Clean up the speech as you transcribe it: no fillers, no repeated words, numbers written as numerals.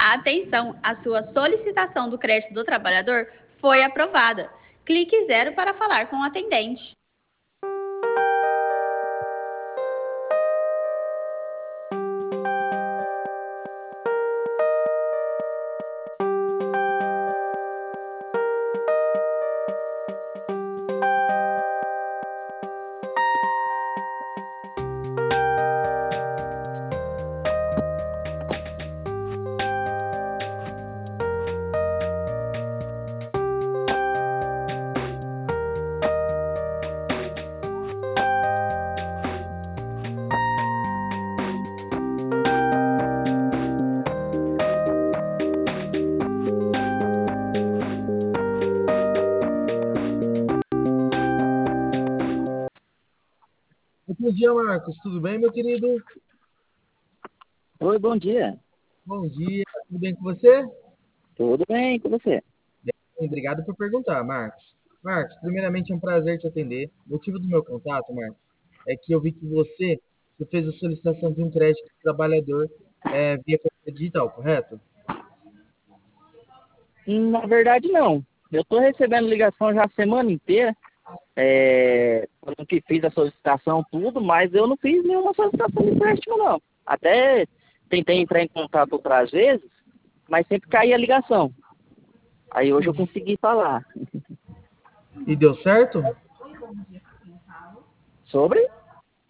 Atenção, a sua solicitação do crédito do trabalhador foi aprovada. Clique 0 para falar com o atendente. Bom dia, Marcos. Tudo bem, meu querido? Oi, bom dia. Bom dia. Tudo bem com você? Tudo bem com você? Bem, obrigado por perguntar, Marcos. Marcos, primeiramente é um prazer te atender. O motivo do meu contato, Marcos, é que eu vi que você fez a solicitação de um crédito de trabalhador via carteira digital, correto? Na verdade, não. Eu estou recebendo ligação já a semana inteira, falando que fiz a solicitação, tudo, mas eu não fiz nenhuma solicitação de empréstimo, não. Até tentei entrar em contato outras vezes, mas sempre caía a ligação. Aí hoje eu consegui falar. E deu certo? Sobre?